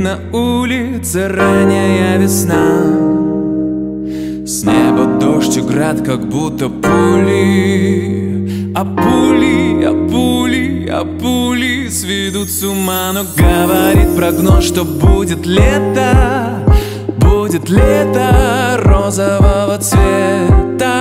на улице ранняя весна. С неба дождь и град, как будто пули. А пули сведут с ума. Но говорит прогноз, что будет лето. Будет лето розового цвета.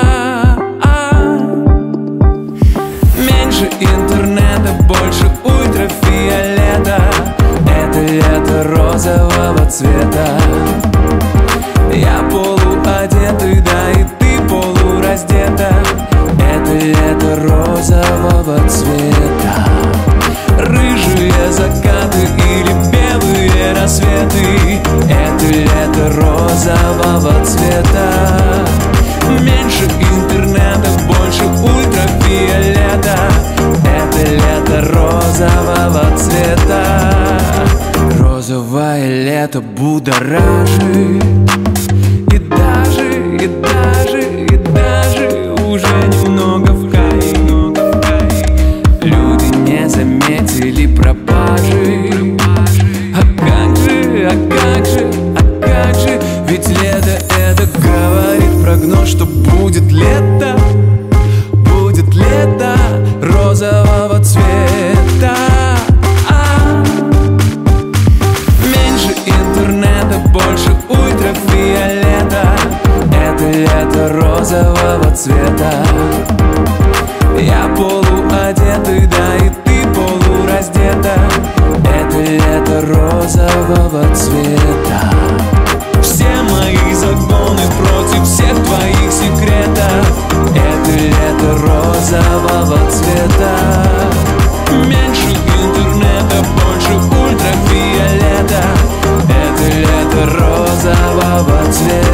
Меньше интернета, больше ультрафиолета. Это лето розового цвета. Я полуодетый, да и ты полураздета. Это лето розового цвета. Рыжие закаты или белые рассветы. Это лето розового цвета. Меньше интернета, больше ультрафиолета. Это лето розового цвета. Розовое лето будоражит. И даже уже немного в кайф. Люди не заметили пропажи. А как же, ведь лето это говорит прогноз, что будет лето. Будет лето розового цвета. Меньше интернета, больше ультрафиолета. Это лето розового цвета. Я полуодетый, да и ты полураздета. Это лето розового цвета. Все мои законы против всех твоих секретов. Это лето розового цвета. Меньше интернета, больше ультрафиолета. Это лето розового цвета.